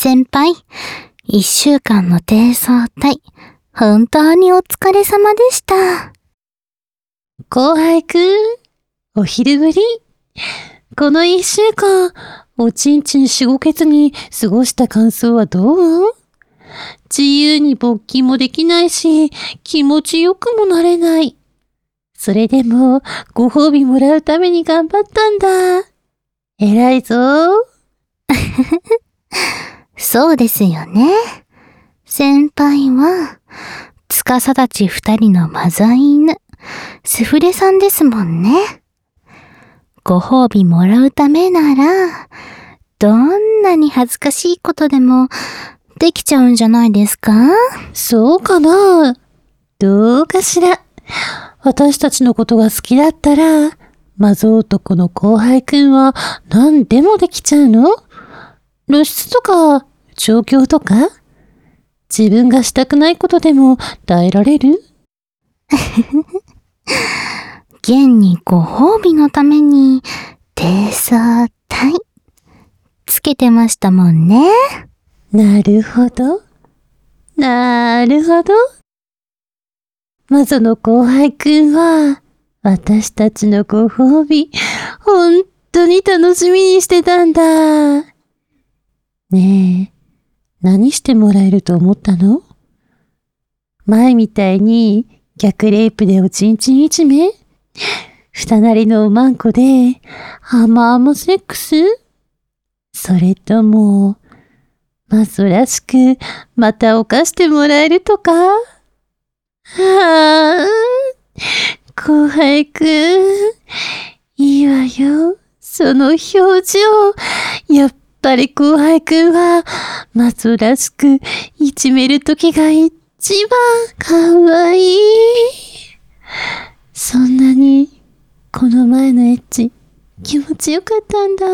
先輩、1週間の低層体、本当にお疲れ様でした。 後輩くん、お昼ぶり。この1週間、おちんちんしごけずに過ごした感想はどう？自由に勃起もできないし、気持ちよくもなれない。それでも、ご褒美もらうために頑張ったんだ。偉いぞ。 そうですよね。先輩は、司たち2人のマザー犬、スフレさんですもんね。ご褒美もらうためなら、どんなに恥ずかしいことでもできちゃうんじゃないですか？ そうかな？どうかしら。私たちのことが好きだったら、マゾ男の後輩くんは何でもできちゃうの？露出とか、調教とか？自分がしたくないことでも耐えられる？ 現にご褒美のために低層体つけてましたもんね。 なるほど。なるほど。マゾの後輩くんは、私たちのご褒美、本当に楽しみにしてたんだ。ねえ、何してもらえると思ったの？前みたいに逆レイプでおちんちんいじめ？二なりのおまんこで甘々セックス？それとも、マゾらしくまた犯してもらえるとか？はあ、後輩くん、いいわよ。その表情。やっぱり後輩くんは、マゾらしくいじめるときが一番かわいい。そんなに、この前のエッチ、気持ちよかったんだ。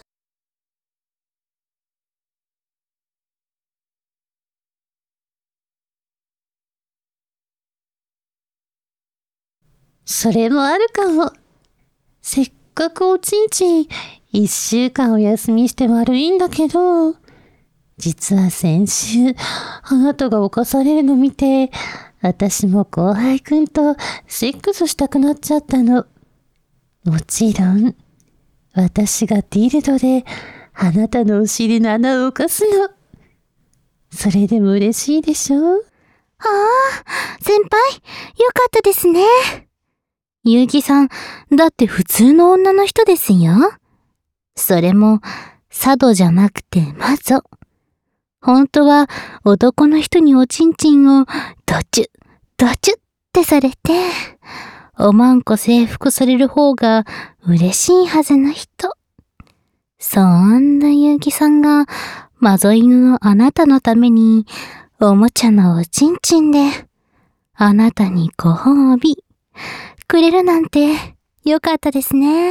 それもあるかも。せっかくおちんちん1週間お休みして悪いんだけど、実は先週あなたが犯されるの見て、私も後輩くんとセックスしたくなっちゃったの。もちろん、私がディルドであなたのお尻の穴を犯すの。それでも嬉しいでしょ？ ああ、先輩、よかったですね。ゆうきさん、だって普通の女の人ですよ。それも、佐渡じゃなくてマゾ。本当は男の人におちんちんをドチュってされて、おまんこ征服される方が嬉しいはずの人。そんなゆうきさんが、マゾ犬のあなたのために、おもちゃのおちんちんで、あなたにご褒美、くれるなんて、よかったですね。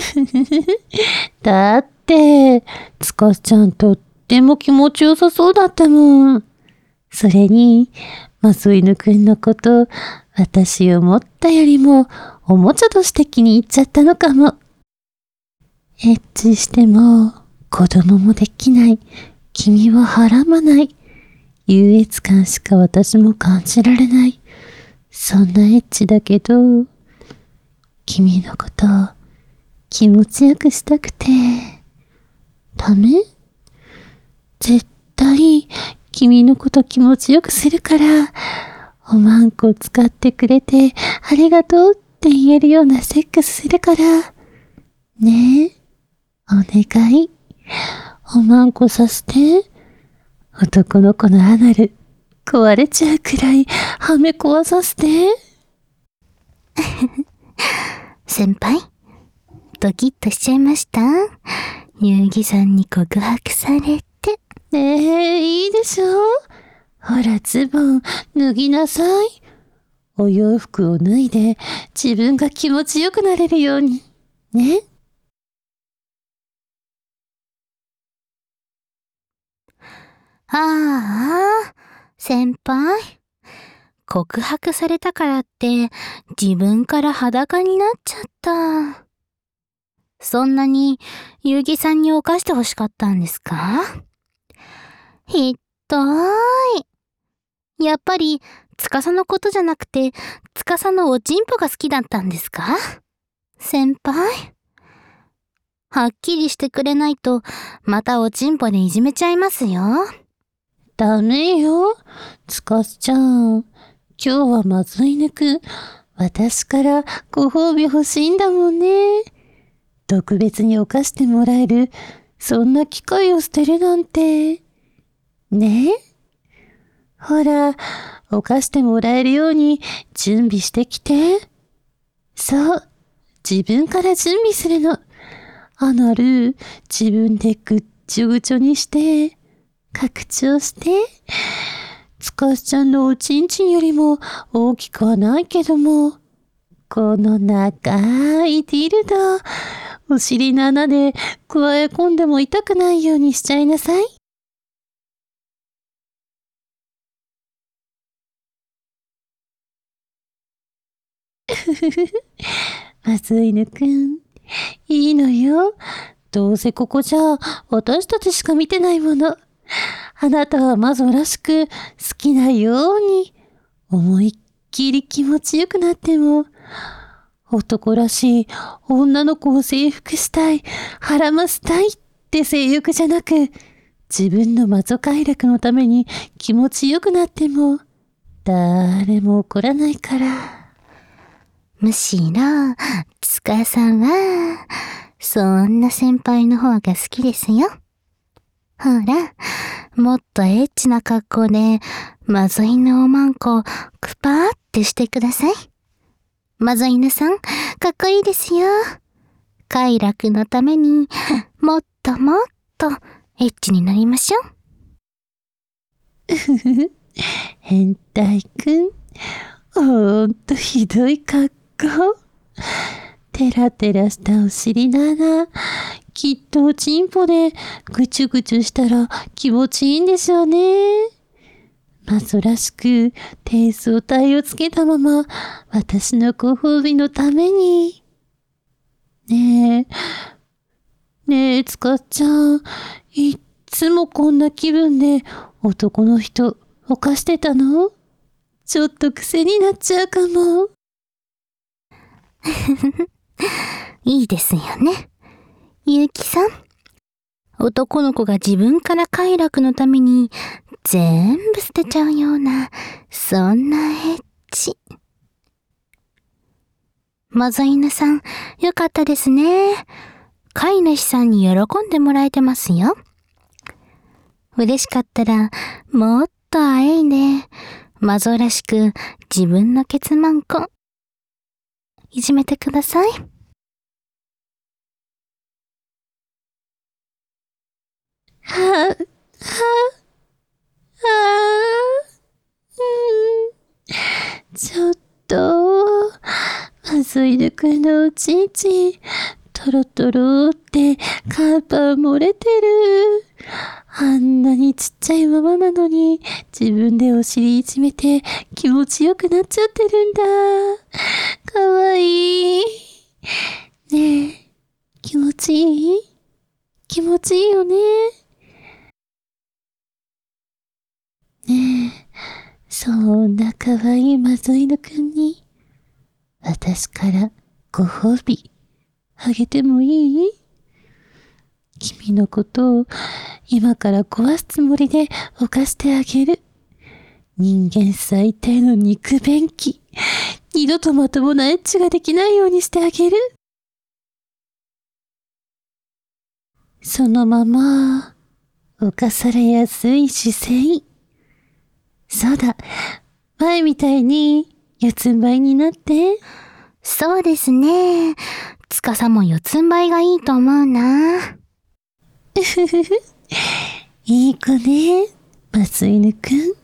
だって、つかちゃんとっても気持ちよさそうだったもん。それに、マゾ犬くんのこと、私思ったよりも、おもちゃとして気に入っちゃったのかも。エッチしても、子供もできない。君ははらまない。優越感しか私も感じられない。そんなエッチだけど、君のことを気持ちよくしたくて。ダメ？絶対君のこと気持ちよくするから、おまんこ使ってくれてありがとうって言えるようなセックスするから。ねえ、お願い。おまんこさせて。男の子のアナル壊れちゃうくらいはめ壊させて。 先輩、ドキッとしちゃいました？ゆうぎさんに告白されて。 いいでしょ？ほら、ズボン脱ぎなさい。お洋服を脱いで自分が気持ちよくなれるように。ね？ ああ、先輩。告白されたからって自分から裸になっちゃった。そんなにゆうぎさんに犯してほしかったんですか？ ひどい。やっぱり、司のことじゃなくて、司のおちんぽが好きだったんですか？先輩。はっきりしてくれないと、またおちんぽでいじめちゃいますよ。 ダメよ。つかすちゃん。今日はまずいぬくん。私からご褒美欲しいんだもんね。特別に犯してもらえる、そんな機会を捨てるなんて。ねえ？ほら、犯してもらえるように準備してきて。そう、自分から準備するの。アナル、自分でぐっちょぐちょにして、拡張して。つかしちゃんのおちんちんよりも大きくはないけども、この長いディルド、お尻の穴で加え込んでも痛くないようにしちゃいなさい。まずいぬくん、いいのよ。どうせここじゃ私たちしか見てないもの。あなたはマゾらしく好きなように思いっきり気持ちよくなっても、男らしい女の子を征服したい、孕ませたいって性欲じゃなく、自分のマゾ快楽のために気持ちよくなっても、誰も怒らないから。 むしろ、つかさんは、そんな先輩の方が好きですよ。ほら、もっとエッチな格好で、マゾ犬おまんこ、クパーってしてください。マゾ犬さん、かっこいいですよ。快楽のために、もっともっと、エッチになりましょう。 変態くん。ほんとひどい格好。テラテラしたお尻なら、きっとおちんぽでぐちゅぐちゅしたら気持ちいいんでしょうね。マゾらしく低層体をつけたまま、私のご褒美のために。ねえ、つかっちゃん。いっつもこんな気分で男の人犯してたの？ちょっと癖になっちゃうかも。 いいですよね。ゆうきさん。男の子が自分から快楽のために全部捨てちゃうような、そんなエッチ。マゾ犬さん、よかったですね。飼い主さんに喜んでもらえてますよ。嬉しかったら、もっとあえいで、マゾらしく自分のケツマンコ、いじめてください。 はちょっと、まずいぬくんのおちんちん、トロトロってカーパー漏れてる。あんなにちっちゃいままなのに、自分でお尻いじめて気持ちよくなっちゃってるんだ。かわいい。ねえ、気持ちいい？気持ちいいよね。ねえ、そんなかわいいまずいぬくんに、私からご褒美あげてもいい？君のことを今から壊すつもりで犯してあげる。人間最低の肉便器。二度とまともなエッチができないようにしてあげる。そのまま、犯されやすい姿勢。そうだ、前みたいに四つん這いになって。 そうですね。つかさも四つん這いがいいと思うな。 いい子ね、マスイヌくん。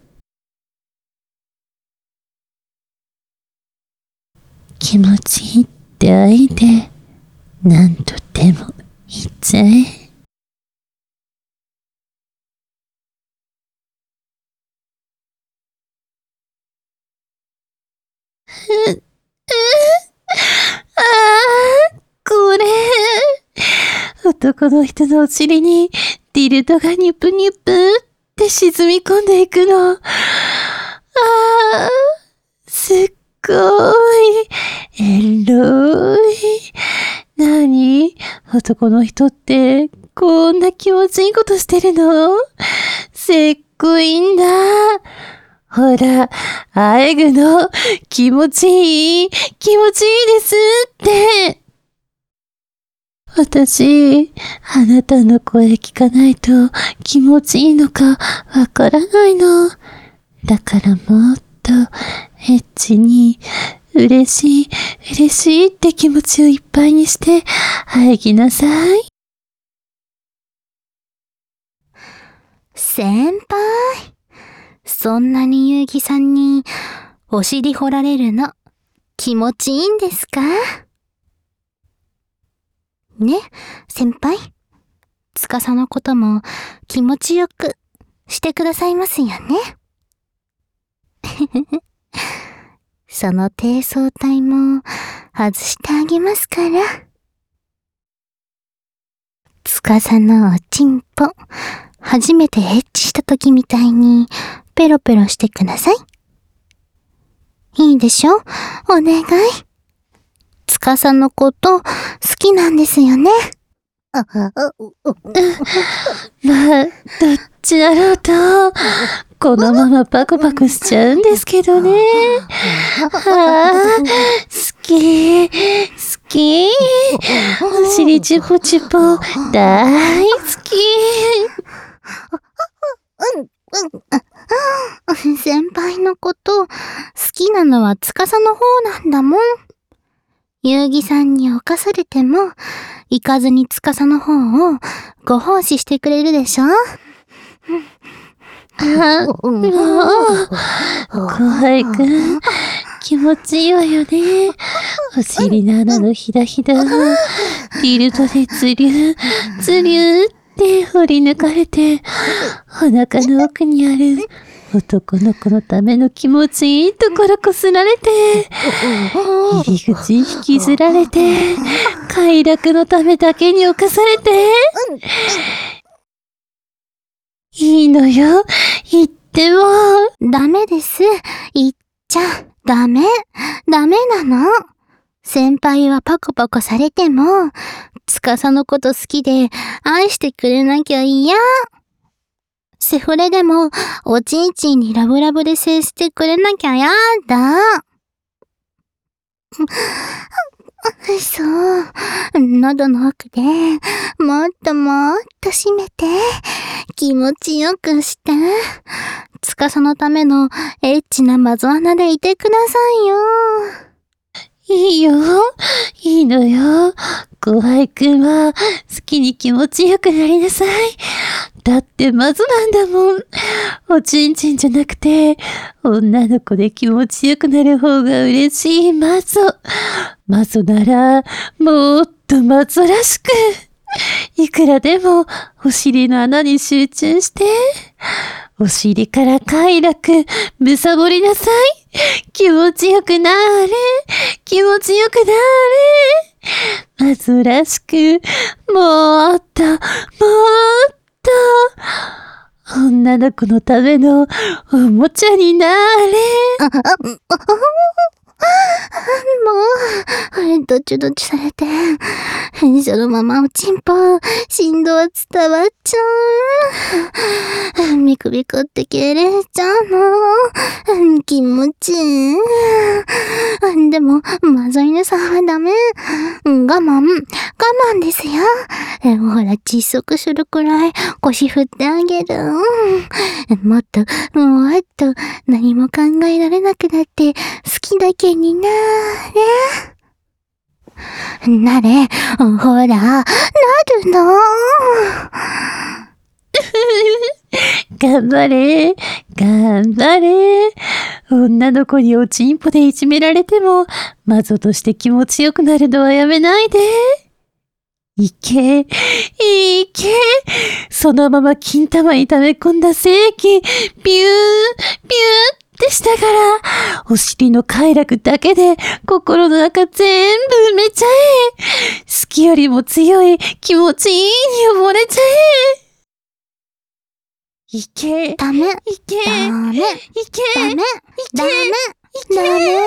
気持ちいいって愛で、何とでも言っちゃえ。ああ、これ。男の人のお尻にディルドがニュプニュプっって沈み込んでいくの。すっごい、エロい。男の人ってこんな気持ちいいことしてるの？せっこいんだ。ほら、あえぐの気持ちいいですって。私、あなたの声聞かないと気持ちいいのかわからないの。だからもっとエッチに嬉しいって気持ちをいっぱいにして喘ぎなさい。 先輩、そんなにゆうぎさんにお尻掘られるの気持ちいいんですか？ね、先輩。司のことも気持ちよくしてくださいますよね。その低層帯も外してあげますから。司のおちんぽ、初めてエッチした時みたいにペロペロしてください。いいでしょ？お願い。司のこと好きなんですよね。 まあ、どっちだろうと、このままパクパクしちゃうんですけどね。好き。お尻チュポチュポ、大好き。 先輩のこと好きなのは司の方なんだもん。遊戯さんに侵されても行かずに司の方をご奉仕してくれるでしょ？ もう、後輩くん、気持ちいいわよね。お尻の穴のひだひだをリルドでズリューって掘り抜かれて、お腹の奥にある男の子のための気持ちいいところこすられて、入り口引きずられて、快楽のためだけに侵されて、いいのよ、言っても。 ダメです。言っちゃダメなの。先輩はパコパコされても、司のこと好きで愛してくれなきゃ嫌。セフレでもおちんちんにラブラブで接してくれなきゃやだ。そう。喉の奥でもっと締めて気持ちよくして。司のためのエッチなマゾ穴でいてくださいよ。 いいのよ。後輩くんは好きに気持ちよくなりなさい。だってマゾなんだもん。おちんちんじゃなくて、女の子で気持ちよくなる方が嬉しいマゾ。マゾなら、もっとマゾらしく。いくらでもお尻の穴に集中して、お尻から快楽、むさぼりなさい。気持ちよくなーれ。マゾらしく、もっと、女の子のためのおもちゃになれ。 もう、どちどちされて、そのままおちんぽ、振動伝わっちゃう。ビクビクって切れちゃうの。気持ちいい。でも、まずいねさはダメ。我慢ですよ。ほら、窒息するくらい腰振ってあげる。もっと、何も考えられなくなって、好きだけになれ。ほら、なるの。 頑張れ。女の子におちんぽでいじめられても、マゾとして気持ちよくなるのはやめないで。いけ。そのまま金玉に溜め込んだ精液、ピューってしたから、お尻の快楽だけで心の中全部埋めちゃえ。好きよりも強い気持ちいいに溺れちゃえ。 いけ。 ダメ。 いけ。 ダメ。 いけ。 ダメ。ダメ。ダ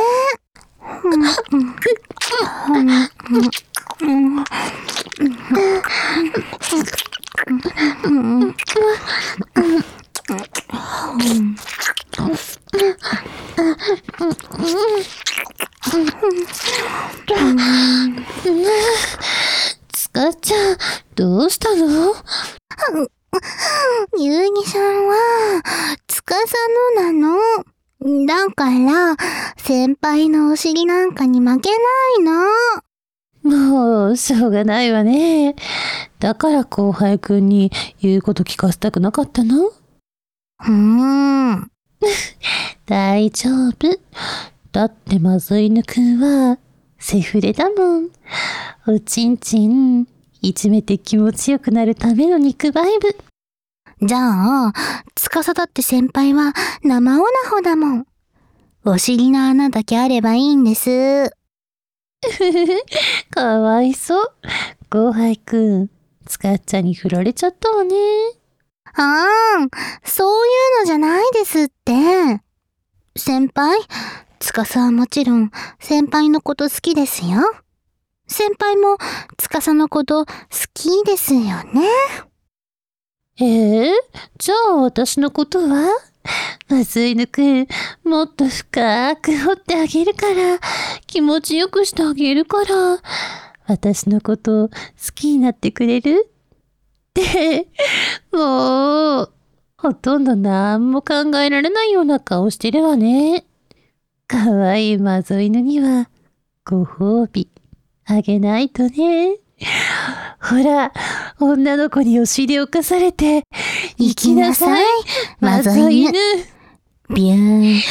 メ。 つかちゃん、どうしたの？ ゆうぎさんは、つかさのなの。だから、先輩のお尻なんかに負けないの。 もう、しょうがないわね。だから後輩くんに言うこと聞かせたくなかったの？大丈夫。だってまずいぬくんは、セフレだもん。おちんちん、いじめて気持ちよくなるための肉バイブ。 じゃあ、つかさだって先輩は生オナホだもん。お尻の穴だけあればいいんです。 かわいそう。後輩くん、つかっちゃんに振られちゃったわね。 そういうのじゃないですって。先輩、つかさはもちろん先輩のこと好きですよ。先輩もつかさのこと好きですよね。 じゃあ私のことは？まずいぬくん、もっと深く掘ってあげるから、気持ちよくしてあげるから、私のこと好きになってくれる？って、もう、ほとんど何も考えられないような顔してるわね。かわいいまずいぬには、ご褒美、あげないとね。ほら、女の子にお尻をかされて、行きなさい、まずいぬ。 ビュー、 ビュー、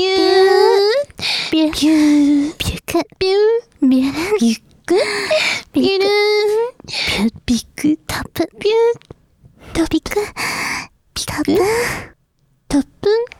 ビュー、 ビュー、 ビュク、 ビュー、 ビュー、 ビュック、ビュー、ビック、 タップ、 ビュー、トピク、ピタック、トップン。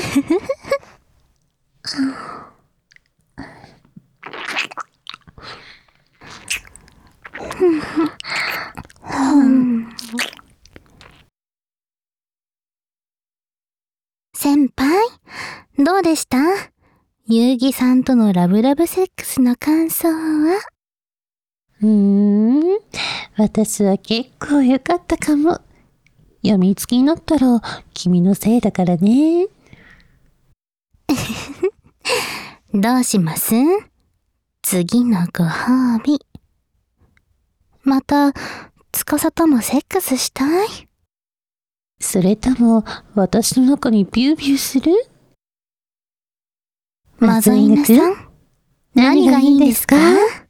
先輩、どうでした？ゆうぎさんとのラブラブセックスの感想は？ 私は結構良かったかも。病みつきになったら君のせいだからね。 どうします？次のご褒美。また、つかさともセックスしたい？ それとも私の中にビュービューする？ まずいぬさん、何がいいんですか？